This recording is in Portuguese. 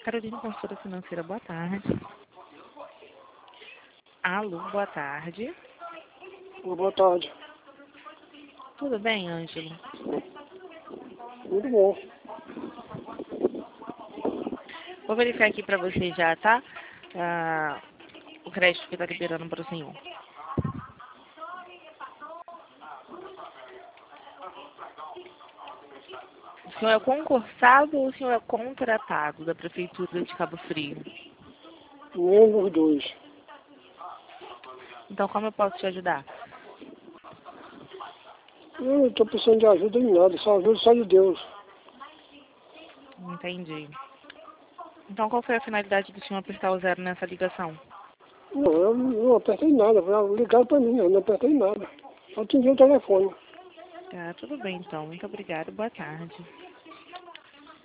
Carolina, consultora financeira, boa tarde. Alô, boa tarde. Boa tarde. Tudo bem, Ângelo? Muito bom. Vou verificar aqui para você já, tá? O crédito que está liberando para o senhor. O senhor é concursado ou o senhor é contratado da Prefeitura de Cabo Frio? Nenhum dos dois. Então, como eu posso te ajudar? Eu não estou precisando de ajuda em nada, só ajuda só de Deus. Entendi. Então, qual foi a finalidade do senhor apertar o 0 nessa ligação? Não, eu não apertei nada, ligaram para mim, eu não apertei nada. Só atendi o telefone. Tá, tudo bem então. Muito obrigada. Boa tarde.